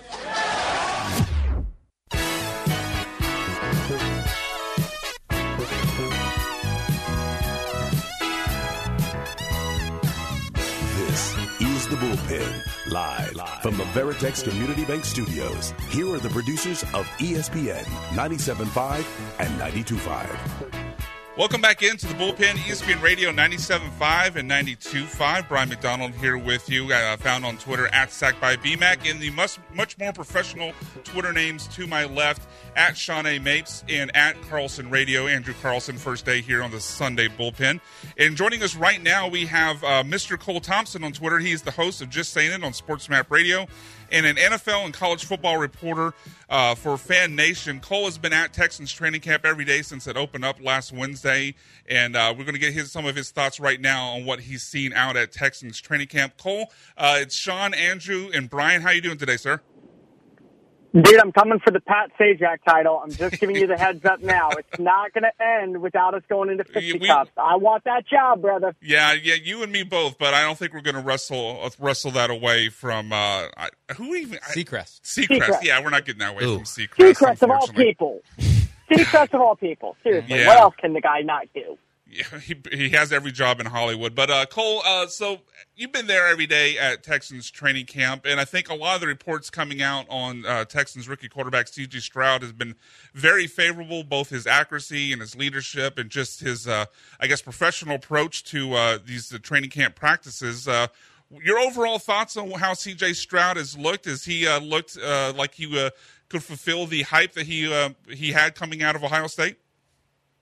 The Bullpen, live from the Veritex Community Bank Studios. Here are the producers of ESPN 97.5 and 92.5. Welcome back into the Bullpen, ESPN Radio 97.5 and 92.5. Brian McDonald here with you, found on Twitter at SackByBMac, in the much more professional Twitter names to my left, at Sean A. Mapes and at Carlson Radio. Andrew Carlson, first day here on the Sunday Bullpen. And joining us right now, we have Mr. Cole Thompson on Twitter. He's the host of Just Saying It on SportsMap Radio and an NFL and college football reporter for Fan Nation. Cole has been at Texans training camp every day since it opened up last Wednesday, and we're going to get some of his thoughts right now on what he's seen out at Texans training camp. Cole, it's Sean, Andrew, and Brian. How you doing today, sir? Dude, I'm coming for the Pat Sajak title. I'm just giving you the heads up now. It's not going to end without us going into fisticuffs. I want that job, brother. Yeah, you and me both, but I don't think we're going to wrestle that away from Seacrest. Seacrest. Yeah, we're not getting that away from Seacrest. Seacrest of all people. Seacrest of all people. Seriously, what else can the guy not do? Yeah, he has every job in Hollywood. But, Cole, so you've been there every day at Texans training camp, and I think a lot of the reports coming out on Texans rookie quarterback C.J. Stroud has been very favorable, both his accuracy and his leadership and just his, professional approach to these training camp practices. Your overall thoughts on how C.J. Stroud has looked? Has he looked like he could fulfill the hype that he had coming out of Ohio State?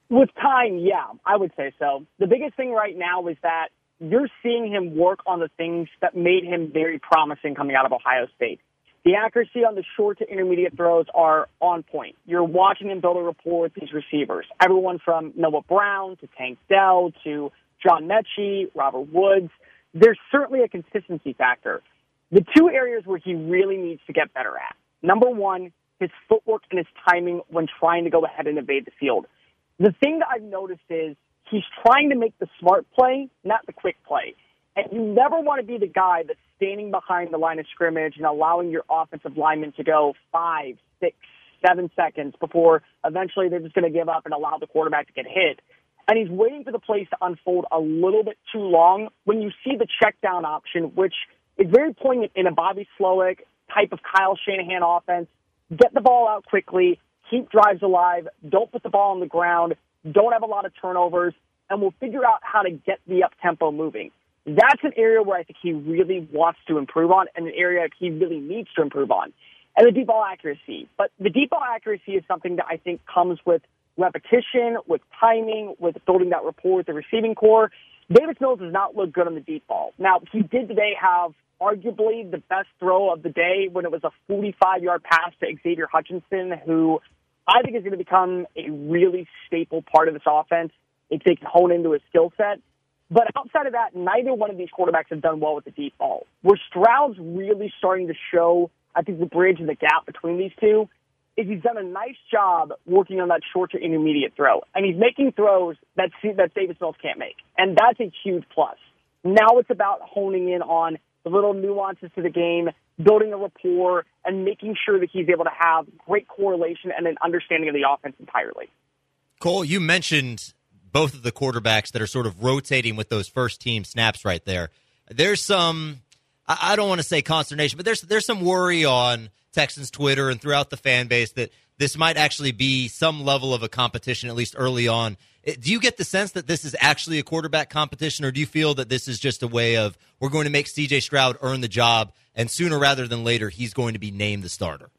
With time, yeah, I would say so. The biggest thing right now is that you're seeing him work on the things that made him very promising coming out of Ohio State. The accuracy on the short to intermediate throws are on point. You're watching him build a rapport with these receivers. Everyone from Noah Brown to Tank Dell to John Mechie, Robert Woods. There's certainly a consistency factor. The two areas where he really needs to get better at. Number one, his footwork and his timing when trying to go ahead and evade the field. The thing that I've noticed is he's trying to make the smart play, not the quick play. And you never want to be the guy that's standing behind the line of scrimmage and allowing your offensive lineman to go 5, 6, 7 seconds before eventually they're just going to give up and allow the quarterback to get hit. And he's waiting for the plays to unfold a little bit too long when you see the check down option, which is very poignant in a Bobby Slowick type of Kyle Shanahan offense. Get the ball out quickly, keep drives alive, don't put the ball on the ground, don't have a lot of turnovers, and we'll figure out how to get the up-tempo moving. That's an area where I think he really wants to improve on and an area he really needs to improve on. And the deep ball accuracy. But the deep ball accuracy is something that I think comes with repetition, with timing, with building that rapport with the receiving core. Davis Mills does not look good on the deep ball. Now, he did today have arguably the best throw of the day when it was a 45-yard pass to Xavier Hutchinson, who I think is going to become a really staple part of this offense if they can hone into his skill set. But outside of that, neither one of these quarterbacks have done well with the deep ball. Where Stroud's really starting to show, I think, the bridge and the gap between these two is he's done a nice job working on that short to intermediate throw. And he's making throws that Davis Mills can't make. And that's a huge plus. Now it's about honing in on the little nuances to the game, building a rapport, and making sure that he's able to have great correlation and an understanding of the offense entirely. Cole, you mentioned both of the quarterbacks that are sort of rotating with those first-team snaps right there. There's some, I don't want to say consternation, but there's some worry on Texans Twitter and throughout the fan base that this might actually be some level of a competition, at least early on. Do you get the sense that this is actually a quarterback competition, or do you feel that this is just a way of we're going to make C.J. Stroud earn the job, and sooner rather than later he's going to be named the starter?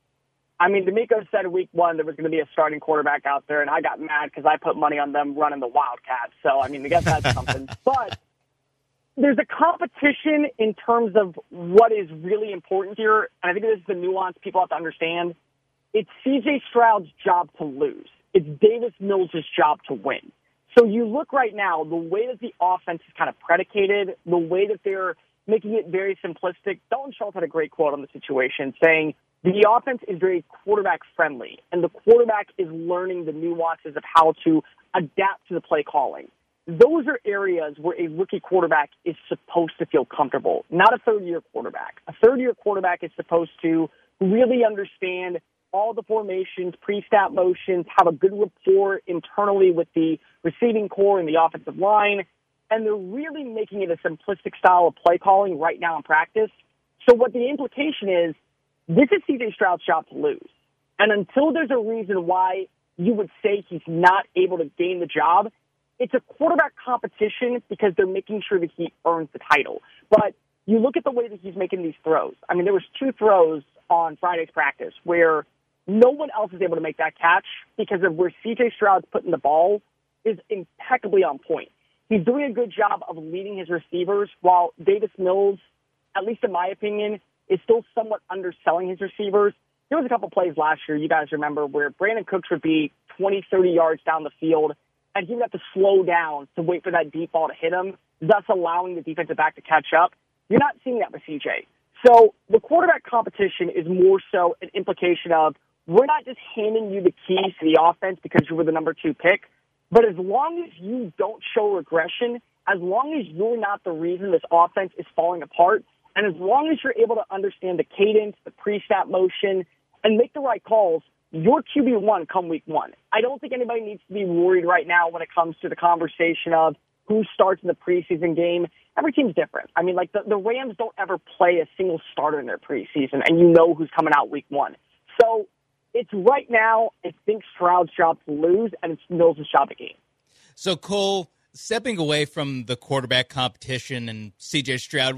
I mean, D'Amico said week one there was going to be a starting quarterback out there, and I got mad because I put money on them running the Wildcats. So, I mean, I guess that's something. But there's a competition in terms of what is really important here, and I think this is the nuance people have to understand. It's C.J. Stroud's job to lose. It's Davis Mills' job to win. So you look right now, the way that the offense is kind of predicated, the way that they're making it very simplistic. Dalton Schultz had a great quote on the situation saying, the offense is very quarterback-friendly, and the quarterback is learning the nuances of how to adapt to the play calling. Those are areas where a rookie quarterback is supposed to feel comfortable, not a third-year quarterback. A third-year quarterback is supposed to really understand all the formations, pre-snap motions, have a good rapport internally with the receiving core and the offensive line, and they're really making it a simplistic style of play calling right now in practice. So what the implication is, this is C.J. Stroud's job to lose. And until there's a reason why you would say he's not able to gain the job, it's a quarterback competition because they're making sure that he earns the title. But you look at the way that he's making these throws. I mean, there was 2 throws on Friday's practice where no one else is able to make that catch because of where C.J. Stroud's putting the ball is impeccably on point. He's doing a good job of leading his receivers while Davis Mills, at least in my opinion, is still somewhat underselling his receivers. There was a couple plays last year, you guys remember, where Brandon Cooks would be 20, 30 yards down the field, and he would have to slow down to wait for that deep ball to hit him, thus allowing the defensive back to catch up. You're not seeing that with CJ. So the quarterback competition is more so an implication of we're not just handing you the keys to the offense because you were the number 2 pick, but as long as you don't show regression, as long as you're not the reason this offense is falling apart, and as long as you're able to understand the cadence, the pre-snap motion, and make the right calls, you're QB1 come week 1. I don't think anybody needs to be worried right now when it comes to the conversation of who starts in the preseason game. Every team's different. I mean, like the Rams don't ever play a single starter in their preseason, and you know who's coming out week 1. So it's right now, I think Stroud's job to lose, and it's Mills' job to gain. So, Cole, stepping away from the quarterback competition and C.J. Stroud,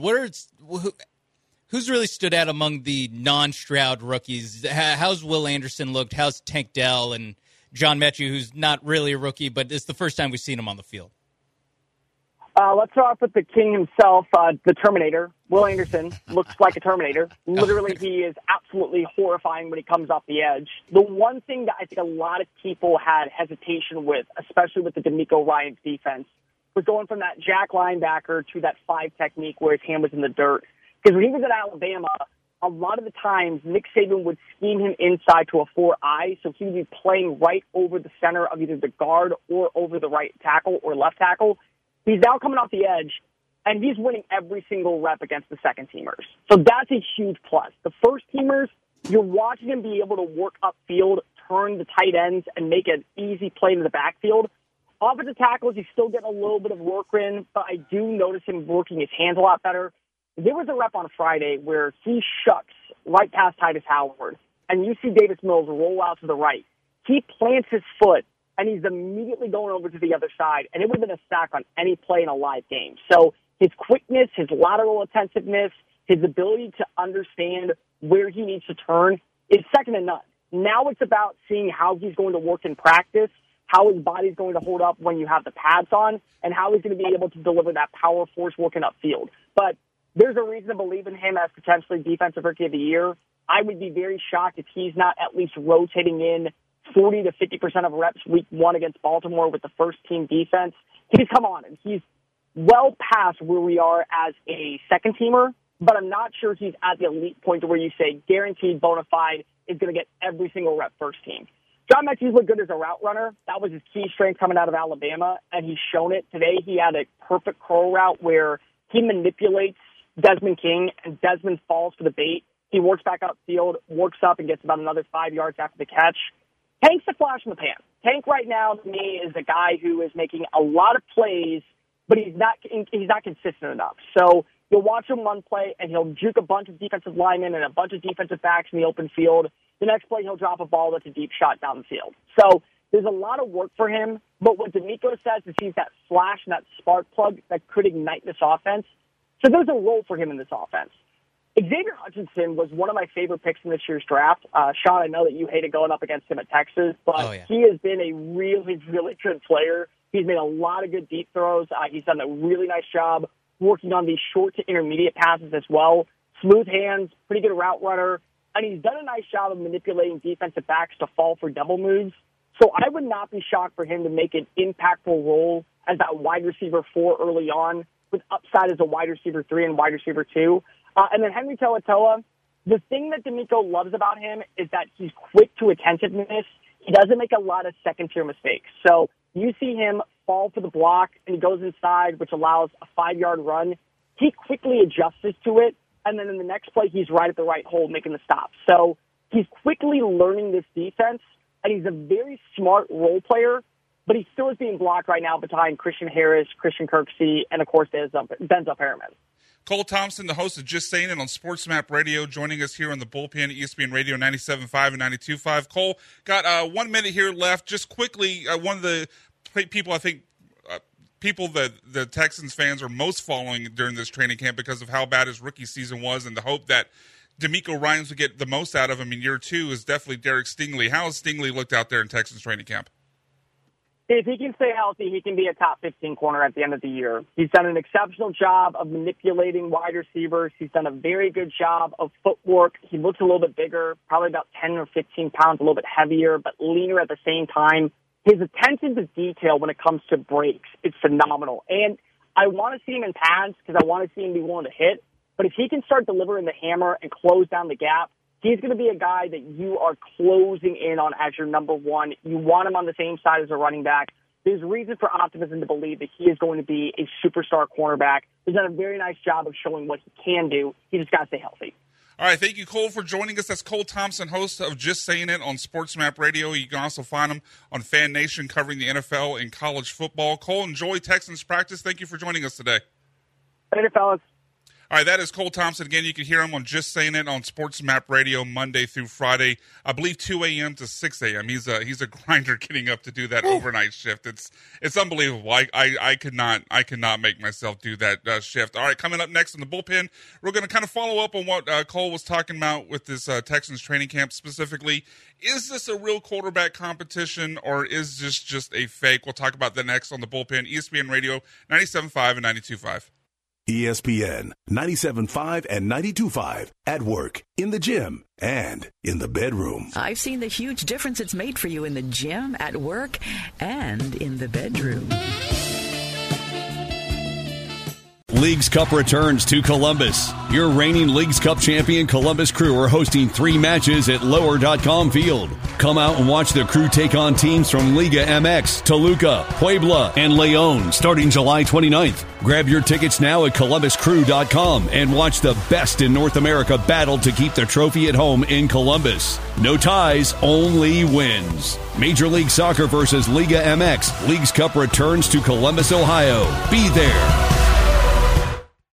who's really stood out among the non-Stroud rookies? How's Will Anderson looked? How's Tank Dell? And John Mechie, who's not really a rookie, but it's the first time we've seen him on the field? Let's start off with the king himself, the Terminator. Will Anderson looks like a Terminator. Literally, he is absolutely horrifying when he comes off the edge. The one thing that I think a lot of people had hesitation with, especially with the DeMeco Ryans defense, was going from that jack linebacker to that 5 technique where his hand was in the dirt. Because when he was at Alabama, a lot of the times Nick Saban would scheme him inside to a 4-eye, so he would be playing right over the center of either the guard or over the right tackle or left tackle. He's now coming off the edge, and he's winning every single rep against the second-teamers. So that's a huge plus. The first-teamers, you're watching him be able to work upfield, turn the tight ends, and make an easy play into the backfield. Offensive tackles, he's still getting a little bit of work in, but I do notice him working his hands a lot better. There was a rep on Friday where he shucks right past Titus Howard, and you see Davis Mills roll out to the right. He plants his foot, and he's immediately going over to the other side, and it would have been a sack on any play in a live game. So his quickness, his lateral attentiveness, his ability to understand where he needs to turn is second to none. Now it's about seeing how he's going to work in practice, how his body's going to hold up when you have the pads on, and how he's going to be able to deliver that power force working upfield. But there's a reason to believe in him as potentially Defensive Rookie of the Year. I would be very shocked if he's not at least rotating in 40 to 50% of reps week 1 against Baltimore with the first-team defense. He's come on, and he's well past where we are as a second-teamer, but I'm not sure he's at the elite point to where you say guaranteed bona fide is going to get every single rep first team. John Mechie's looked good as a route runner. That was his key strength coming out of Alabama, and he's shown it. Today he had a perfect curl route where he manipulates Desmond King, and Desmond falls for the bait. He works back upfield, works up, and gets about another 5 yards after the catch. Tank's a flash in the pan. Tank right now, to me, is a guy who is making a lot of plays, but he's not consistent enough. So you'll watch him one play, and he'll juke a bunch of defensive linemen and a bunch of defensive backs in the open field. The next play, he'll drop a ball that's a deep shot down the field. So there's a lot of work for him, but what DeMeco says is he's that flash and that spark plug that could ignite this offense. So there's a role for him in this offense. Xavier Hutchinson was one of my favorite picks in this year's draft. Sean, I know that you hated going up against him at Texas, but he has been a really, really good player. He's made a lot of good deep throws. He's done a really nice job working on these short to intermediate passes as well. Smooth hands, pretty good route runner, and he's done a nice job of manipulating defensive backs to fall for double moves. So I would not be shocked for him to make an impactful role as that wide receiver 4 early on, with upside as a wide receiver 3 and wide receiver 2. And then Henry To'oTo'o, the thing that DeMeco loves about him is that he's quick to attentiveness. He doesn't make a lot of second-tier mistakes. So you see him fall for the block, and he goes inside, which allows a 5-yard run. He quickly adjusts to it, and then in the next play, he's right at the right hole making the stop. So he's quickly learning this defense, and he's a very smart role player, but he still is being blocked right now behind Christian Harris, Christian Kirksey, and, of course, Denzel Perriman. Cole Thompson, the host of Just Saying It on SportsMap Radio, joining us here on the Bullpen, ESPN Radio 97.5 and 92.5. Cole, got 1 minute here left. Just quickly, one of the people I think the Texans fans are most following during this training camp because of how bad his rookie season was and the hope that DeMeco Ryans would get the most out of him in year 2 is definitely Derek Stingley. How has Stingley looked out there in Texans training camp? If he can stay healthy, he can be a top 15 corner at the end of the year. He's done an exceptional job of manipulating wide receivers. He's done a very good job of footwork. He looks a little bit bigger, probably about 10 or 15 pounds, a little bit heavier, but leaner at the same time. His attention to detail when it comes to breaks is phenomenal. And I want to see him in pads because I want to see him be willing to hit. But if he can start delivering the hammer and close down the gap, he's going to be a guy that you are closing in on as your number 1. You want him on the same side as a running back. There's reason for optimism to believe that he is going to be a superstar cornerback. He's done a very nice job of showing what he can do. He just got to stay healthy. All right, thank you, Cole, for joining us. That's Cole Thompson, host of Just Saying It on SportsMap Radio. You can also find him on Fan Nation covering the NFL and college football. Cole, enjoy Texans practice. Thank you for joining us today. Later, fellas. All right, that is Cole Thompson. Again, you can hear him on Just Saying It on Sports Map Radio Monday through Friday. I believe 2 a.m. to 6 a.m. He's a grinder getting up to do that overnight shift. It's unbelievable. I could not make myself do that shift. All right, coming up next in the bullpen, we're going to kind of follow up on what Cole was talking about with this Texans training camp specifically. Is this a real quarterback competition, or is this just a fake? We'll talk about that next on the bullpen. ESPN Radio 97.5 and 92.5. ESPN 97.5 and 92.5 at work, in the gym, and in the bedroom. I've seen the huge difference it's made for you in the gym, at work, and in the bedroom. Leagues Cup returns to Columbus. Your reigning Leagues Cup champion Columbus Crew are hosting 3 matches at Lower.com Field. Come out and watch the Crew take on teams from Liga MX, Toluca, Puebla, and Leon starting July 29th. Grab your tickets now at ColumbusCrew.com and watch the best in North America battle to keep the trophy at home in Columbus. No ties, only wins. Major League Soccer versus Liga MX. Leagues Cup returns to Columbus, Ohio. Be there.